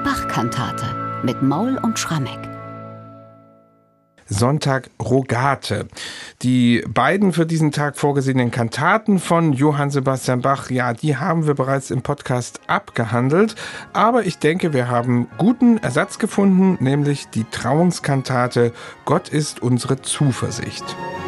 Bach-Kantate mit Maul und Schrammeck. Sonntag Rogate. Die beiden für diesen Tag vorgesehenen Kantaten von Johann Sebastian Bach, ja, die haben wir bereits im Podcast abgehandelt. Aber ich denke, wir haben guten Ersatz gefunden, nämlich die Trauungskantate Gott ist unsere Zuversicht.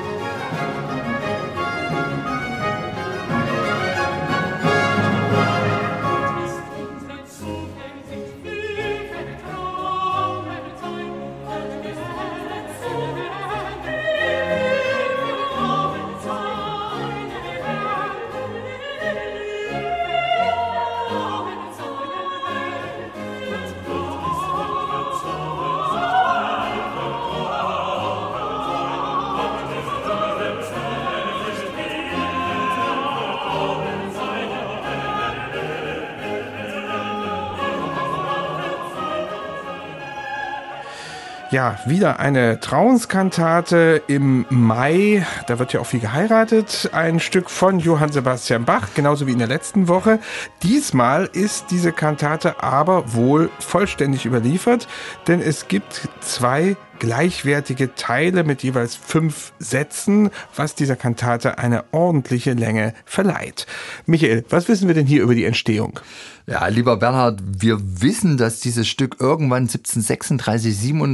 Ja, wieder eine Trauungskantate im Mai. Da wird ja auch viel geheiratet. Ein Stück von Johann Sebastian Bach, genauso wie in der letzten Woche. Diesmal ist diese Kantate aber wohl vollständig überliefert, denn es gibt 2 gleichwertige Teile mit jeweils 5 Sätzen, was dieser Kantate eine ordentliche Länge verleiht. Michael, was wissen wir denn hier über die Entstehung? Ja, lieber Bernhard, wir wissen, dass dieses Stück irgendwann 1736,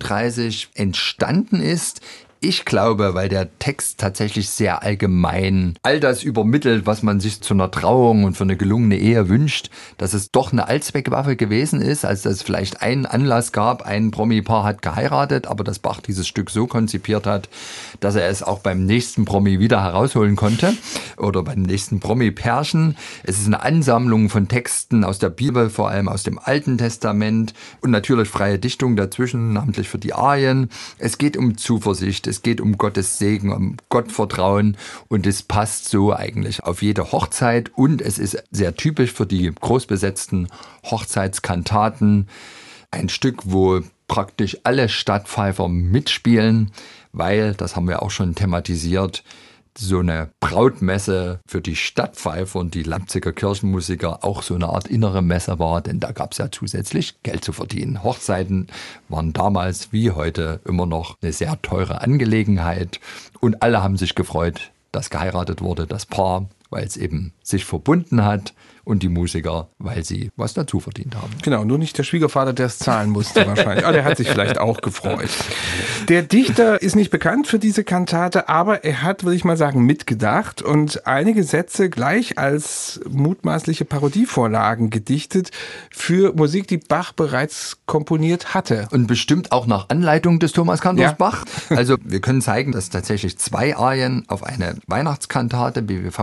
37 entstanden ist. Ich glaube, weil der Text tatsächlich sehr allgemein all das übermittelt, was man sich zu einer Trauung und für eine gelungene Ehe wünscht, dass es doch eine Allzweckwaffe gewesen ist, als dass es vielleicht einen Anlass gab, ein Promi-Paar hat geheiratet, aber dass Bach dieses Stück so konzipiert hat, dass er es auch beim nächsten Promi wieder herausholen konnte oder beim nächsten Promi-Pärchen. Es ist eine Ansammlung von Texten aus der Bibel, vor allem aus dem Alten Testament und natürlich freie Dichtung dazwischen, namentlich für die Arien. Es geht um Zuversicht. Es geht um Gottes Segen, um Gottvertrauen und es passt so eigentlich auf jede Hochzeit und es ist sehr typisch für die großbesetzten Hochzeitskantaten. Ein Stück, wo praktisch alle Stadtpfeifer mitspielen, weil, das haben wir auch schon thematisiert, so eine Brautmesse für die Stadtpfeifer und die Leipziger Kirchenmusiker auch so eine Art innere Messe war, denn da gab es ja zusätzlich Geld zu verdienen. Hochzeiten waren damals wie heute immer noch eine sehr teure Angelegenheit und alle haben sich gefreut, dass geheiratet wurde, das Paar, weil es eben sich verbunden hat und die Musiker, weil sie was dazu verdient haben. Genau, nur nicht der Schwiegervater, der es zahlen musste wahrscheinlich. Aber der hat sich vielleicht auch gefreut. Der Dichter ist nicht bekannt für diese Kantate, aber er hat, würde ich mal sagen, mitgedacht und einige Sätze gleich als mutmaßliche Parodievorlagen gedichtet für Musik, die Bach bereits komponiert hatte. Und bestimmt auch nach Anleitung des Thomas Cantors Bach. Also wir können zeigen, dass tatsächlich 2 Arien auf eine Weihnachtskantate, BWV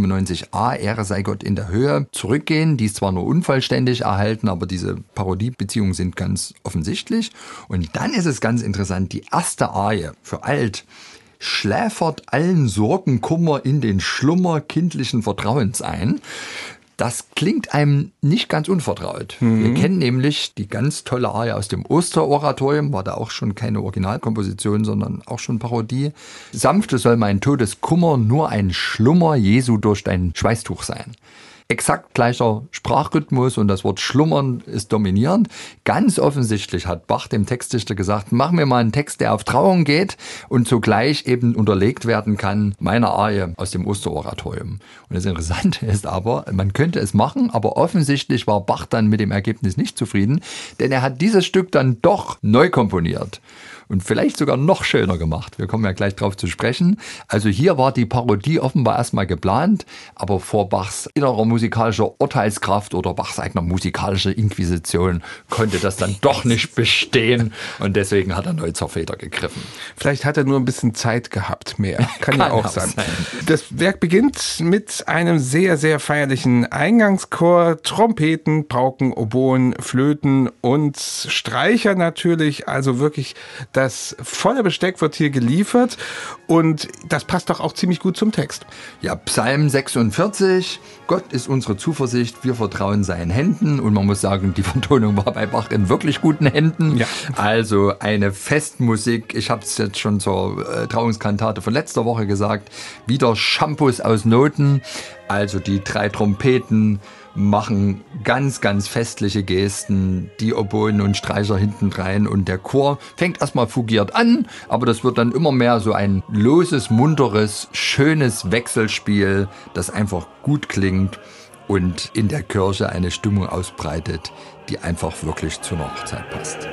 197a, Ehre sei Gott in der Höhe, zurückgehen. Die ist zwar nur unvollständig erhalten, aber diese Parodiebeziehungen sind ganz offensichtlich. Und dann ist es ganz interessant, die erste Arie für Alt schläfert allen Sorgen, Kummer in den Schlummer kindlichen Vertrauens ein. Das klingt einem nicht ganz unvertraut. Wir kennen nämlich die ganz tolle Arie aus dem Osteroratorium, war da auch schon keine Originalkomposition, sondern auch schon Parodie. Sanfte soll mein Todeskummer nur ein Schlummer Jesu durch dein Schweißtuch sein. Exakt gleicher Sprachrhythmus und das Wort schlummern ist dominierend. Ganz offensichtlich hat Bach dem Textdichter gesagt, mach mir mal einen Text, der auf Trauung geht und zugleich eben unterlegt werden kann meiner Arie aus dem Osteroratorium. Und das Interessante ist aber, man könnte es machen, aber offensichtlich war Bach dann mit dem Ergebnis nicht zufrieden, denn er hat dieses Stück dann doch neu komponiert. Und vielleicht sogar noch schöner gemacht. Wir kommen ja gleich drauf zu sprechen. Also hier war die Parodie offenbar erstmal geplant, aber vor Bachs innerer musikalischer Urteilskraft oder Bachs eigener musikalischer Inquisition konnte das dann doch nicht bestehen und deswegen hat er neu zur Feder gegriffen. Vielleicht hat er nur ein bisschen Zeit gehabt, mehr. Kann ja auch sein. Das Werk beginnt mit einem sehr, sehr feierlichen Eingangschor, Trompeten, Pauken, Oboen, Flöten und Streicher natürlich, also wirklich das volle Besteck wird hier geliefert und das passt doch auch ziemlich gut zum Text. Ja, Psalm 46, Gott ist unsere Zuversicht, wir vertrauen seinen Händen und man muss sagen, die Vertonung war bei Bach in wirklich guten Händen. Ja. Also eine Festmusik, ich habe es jetzt schon zur Trauungskantate von letzter Woche gesagt, wieder Shampoos aus Noten, also die 3 Trompeten, machen ganz, ganz festliche Gesten, die Oboen und Streicher hinten rein und der Chor fängt erstmal fugiert an, aber das wird dann immer mehr so ein loses, munteres, schönes Wechselspiel, das einfach gut klingt und in der Kirche eine Stimmung ausbreitet, die einfach wirklich zu einer Hochzeit passt.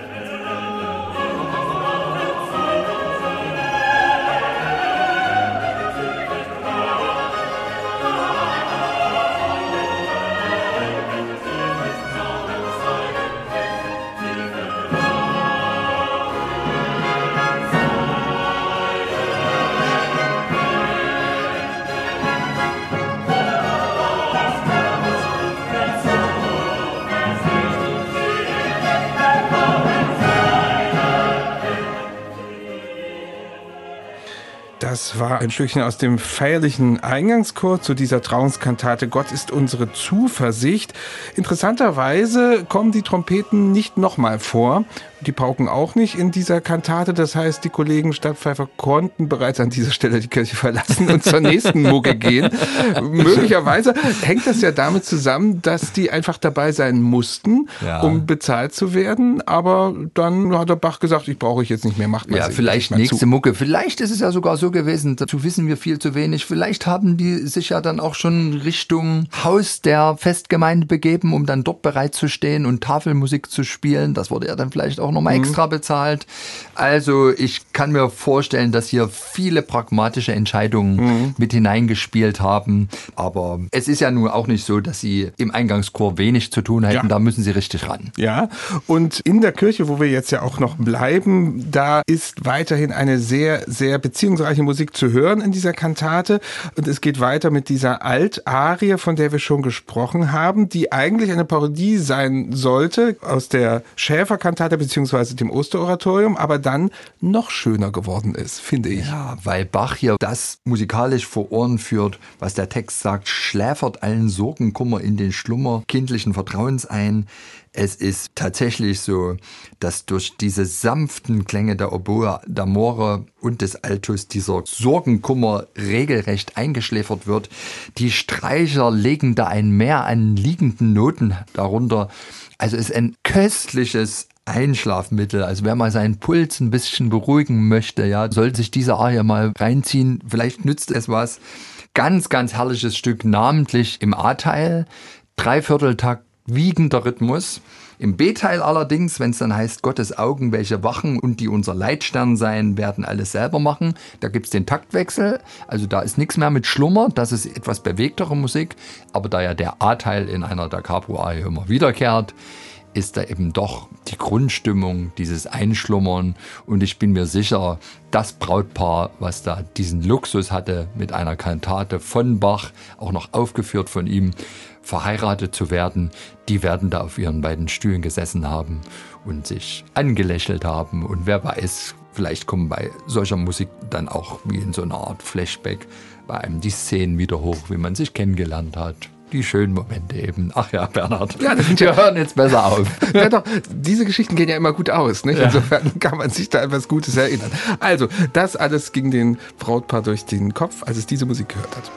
Das war ein Stückchen aus dem feierlichen Eingangschor zu dieser Trauungskantate Gott ist unsere Zuversicht. Interessanterweise kommen die Trompeten nicht nochmal vor, die Pauken auch nicht in dieser Kantate. Das heißt, die Kollegen Stadtpfeifer konnten bereits an dieser Stelle die Kirche verlassen und zur nächsten Mugge gehen. Möglicherweise hängt das ja damit zusammen, dass die einfach dabei sein mussten, um bezahlt zu werden. Aber dann hat der Bach gesagt, ich brauche jetzt nicht mehr, macht mal. Ja, vielleicht nächste Mugge. Vielleicht ist es ja sogar so gewesen, dazu wissen wir viel zu wenig. Vielleicht haben die sich ja dann auch schon Richtung Haus der Festgemeinde begeben, um dann dort bereit zu stehen und Tafelmusik zu spielen. Das wurde ja dann vielleicht auch nochmal extra bezahlt. Also ich kann mir vorstellen, dass hier viele pragmatische Entscheidungen mit hineingespielt haben. Aber es ist ja nun auch nicht so, dass sie im Eingangschor wenig zu tun hätten. Ja. Da müssen sie richtig ran. Ja, und in der Kirche, wo wir jetzt ja auch noch bleiben, da ist weiterhin eine sehr, sehr beziehungsreiche Musik zu hören in dieser Kantate. Und es geht weiter mit dieser Altarie, von der wir schon gesprochen haben, die eigentlich eine Parodie sein sollte aus der Schäferkantate beziehungsweise dem Osteroratorium, aber dann noch schöner geworden ist, finde ich. Ja, weil Bach hier das musikalisch vor Ohren führt, was der Text sagt, schläfert allen Sorgenkummer in den Schlummer kindlichen Vertrauens ein. Es ist tatsächlich so, dass durch diese sanften Klänge der Oboe, der More und des Altus dieser Sorgenkummer regelrecht eingeschläfert wird. Die Streicher legen da ein Meer an liegenden Noten darunter. Also es ist ein köstliches Einschlafmittel. Also wer mal seinen Puls ein bisschen beruhigen möchte, ja, soll sich diese Arie mal reinziehen. Vielleicht nützt es was. Ganz, ganz herrliches Stück, namentlich im A-Teil. 3/4-Takt wiegender Rhythmus. Im B-Teil allerdings, wenn es dann heißt, Gottes Augen, welche wachen und die unser Leitstern sein, werden alles selber machen. Da gibt es den Taktwechsel. Also da ist nichts mehr mit Schlummer. Das ist etwas bewegtere Musik. Aber da ja der A-Teil in einer Da Capo-Arie immer wiederkehrt, ist da eben doch die Grundstimmung, dieses Einschlummern. Und ich bin mir sicher, das Brautpaar, was da diesen Luxus hatte, mit einer Kantate von Bach, auch noch aufgeführt von ihm, verheiratet zu werden, die werden da auf ihren beiden Stühlen gesessen haben und sich angelächelt haben. Und wer weiß, vielleicht kommen bei solcher Musik dann auch wie in so einer Art Flashback bei einem die Szenen wieder hoch, wie man sich kennengelernt hat. Die schönen Momente eben. Ach ja, Bernhard, ja, wir hören jetzt besser auf. Ja, doch, diese Geschichten gehen ja immer gut aus. Nicht? Ja. Insofern kann man sich da etwas Gutes erinnern. Also, das alles ging den Brautpaar durch den Kopf, als es diese Musik gehört hat.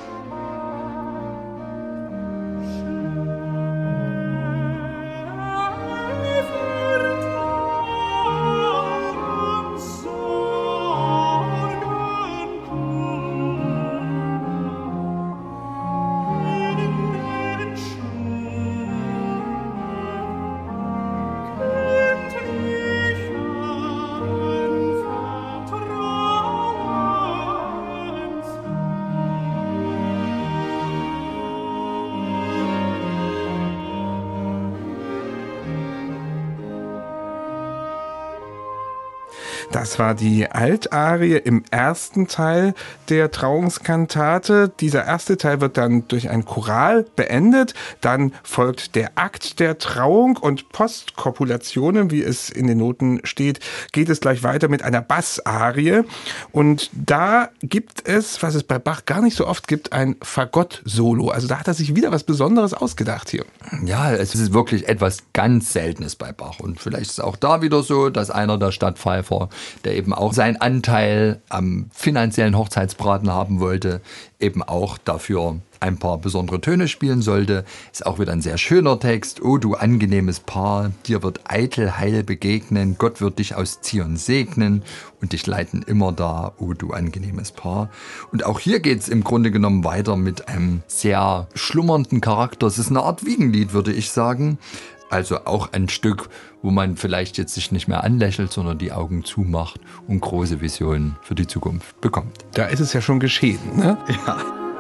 Das war die Altarie im ersten Teil der Trauungskantate. Dieser erste Teil wird dann durch ein Choral beendet. Dann folgt der Akt der Trauung und Postkopulationen, wie es in den Noten steht, geht es gleich weiter mit einer Bassarie. Und da gibt es, was es bei Bach gar nicht so oft gibt, ein Fagott-Solo. Also da hat er sich wieder was Besonderes ausgedacht hier. Ja, es ist wirklich etwas ganz Seltenes bei Bach. Und vielleicht ist es auch da wieder so, dass einer der Stadtpfeifer der eben auch seinen Anteil am finanziellen Hochzeitsbraten haben wollte, eben auch dafür ein paar besondere Töne spielen sollte. Ist auch wieder ein sehr schöner Text. O du angenehmes Paar, dir wird eitel heil begegnen, Gott wird dich aus Zion segnen und dich leiten immer da, o du angenehmes Paar. Und auch hier geht es im Grunde genommen weiter mit einem sehr schlummernden Charakter. Es ist eine Art Wiegenlied, würde ich sagen. Also auch ein Stück, wo man vielleicht jetzt sich nicht mehr anlächelt, sondern die Augen zumacht und große Visionen für die Zukunft bekommt. Da ist es ja schon geschehen, ne? Ja.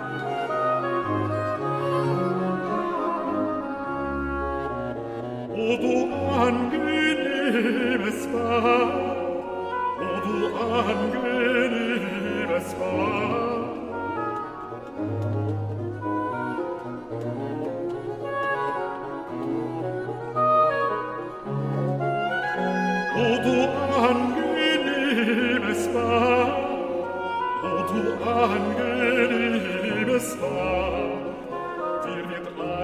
O du angenehmes Paar, o du angenehmes Paar. O du angenehmes Paar, o du angenehmes Paar, dir wird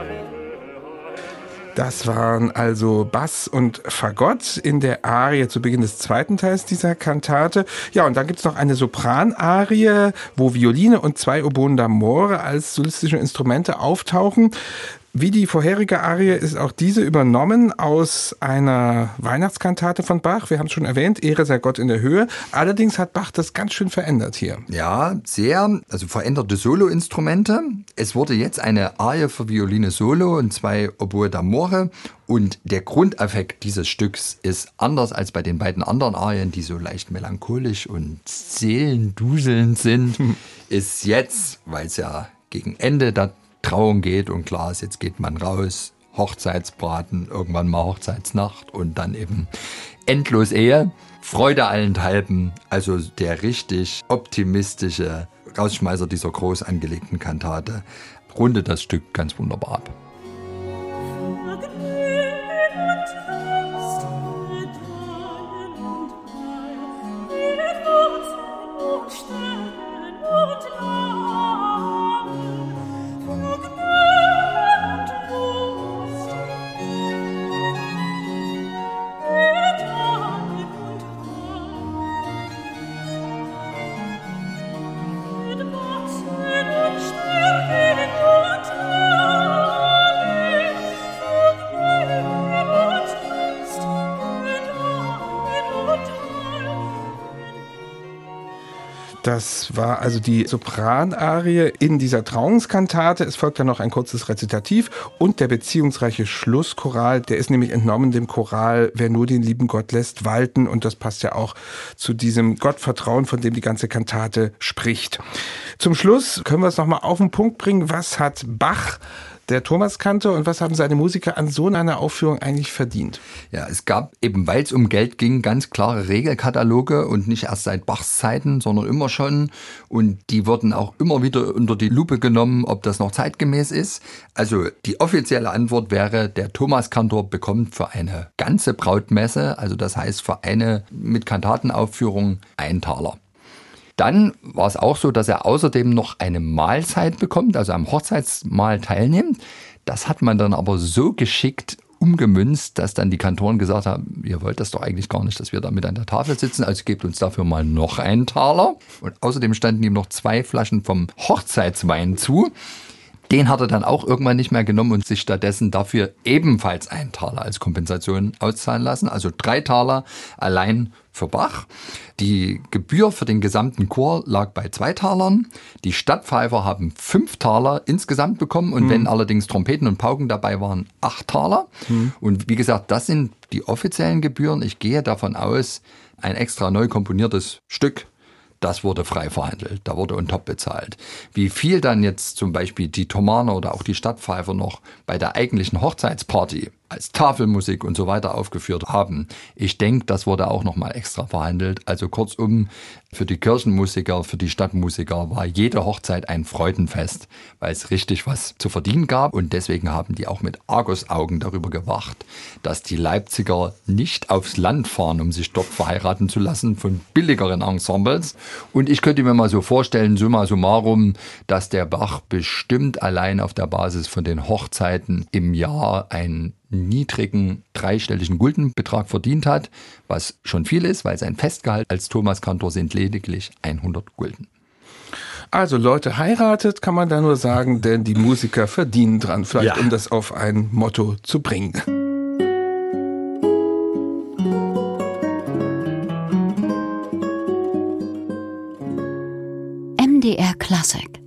Das waren also Bass und Fagott in der Arie zu Beginn des zweiten Teils dieser Kantate. Ja, und dann gibt's noch eine Sopranarie, wo Violine und 2 Oboen d'amore als solistische Instrumente auftauchen. Wie die vorherige Arie ist auch diese übernommen aus einer Weihnachtskantate von Bach. Wir haben es schon erwähnt, Ehre sei Gott in der Höhe. Allerdings hat Bach das ganz schön verändert hier. Ja, sehr, also veränderte Soloinstrumente. Es wurde jetzt eine Arie für Violine Solo und 2 Oboe d'amore. Und der Grundaffekt dieses Stücks ist anders als bei den beiden anderen Arien, die so leicht melancholisch und seelenduselnd sind, ist jetzt, weil es ja gegen Ende der Trauung geht und klar ist, jetzt geht man raus, Hochzeitsbraten, irgendwann mal Hochzeitsnacht und dann eben endlos Ehe. Freude allenthalben, also der richtig optimistische Rausschmeißer dieser groß angelegten Kantate, rundet das Stück ganz wunderbar ab. Das war also die Sopranarie in dieser Trauungskantate. Es folgt dann noch ein kurzes Rezitativ und der beziehungsreiche Schlusschoral. Der ist nämlich entnommen dem Choral Wer nur den lieben Gott lässt walten. Und das passt ja auch zu diesem Gottvertrauen, von dem die ganze Kantate spricht. Zum Schluss können wir es nochmal auf den Punkt bringen. Was hat Bach, der Thomaskantor, und was haben seine Musiker an so einer Aufführung eigentlich verdient? Ja, es gab eben, weil es um Geld ging, ganz klare Regelkataloge und nicht erst seit Bachs Zeiten, sondern immer schon. Und die wurden auch immer wieder unter die Lupe genommen, ob das noch zeitgemäß ist. Also die offizielle Antwort wäre, der Thomaskantor bekommt für eine ganze Brautmesse, also das heißt für eine mit Kantatenaufführung, 1 Taler. Dann war es auch so, dass er außerdem noch eine Mahlzeit bekommt, also am Hochzeitsmahl teilnimmt. Das hat man dann aber so geschickt umgemünzt, dass dann die Kantoren gesagt haben, ihr wollt das doch eigentlich gar nicht, dass wir da mit an der Tafel sitzen, also gebt uns dafür mal noch 1 Taler. Und außerdem standen ihm noch 2 Flaschen vom Hochzeitswein zu. Den hat er dann auch irgendwann nicht mehr genommen und sich stattdessen dafür ebenfalls 1 Taler als Kompensation auszahlen lassen. Also 3 Taler allein für Bach. Die Gebühr für den gesamten Chor lag bei 2 Talern. Die Stadtpfeifer haben 5 Taler insgesamt bekommen und wenn allerdings Trompeten und Pauken dabei waren, 8 Taler. Und wie gesagt, das sind die offiziellen Gebühren. Ich gehe davon aus, ein extra neu komponiertes Stück, das wurde frei verhandelt, da wurde on top bezahlt. Wie viel dann jetzt zum Beispiel die Thomaner oder auch die Stadtpfeifer noch bei der eigentlichen Hochzeitsparty als Tafelmusik und so weiter aufgeführt haben, ich denke, das wurde auch nochmal extra verhandelt. Also kurzum, für die Kirchenmusiker, für die Stadtmusiker war jede Hochzeit ein Freudenfest, weil es richtig was zu verdienen gab. Und deswegen haben die auch mit Argusaugen darüber gewacht, dass die Leipziger nicht aufs Land fahren, um sich dort verheiraten zu lassen von billigeren Ensembles. Und ich könnte mir mal so vorstellen, summa summarum, dass der Bach bestimmt allein auf der Basis von den Hochzeiten im Jahr ein niedrigen dreistelligen Guldenbetrag verdient hat, was schon viel ist, weil sein Festgehalt als Thomaskantor sind lediglich 100 Gulden. Also Leute, heiratet, kann man da nur sagen, denn die Musiker verdienen dran, vielleicht um das auf ein Motto zu bringen. MDR Klassik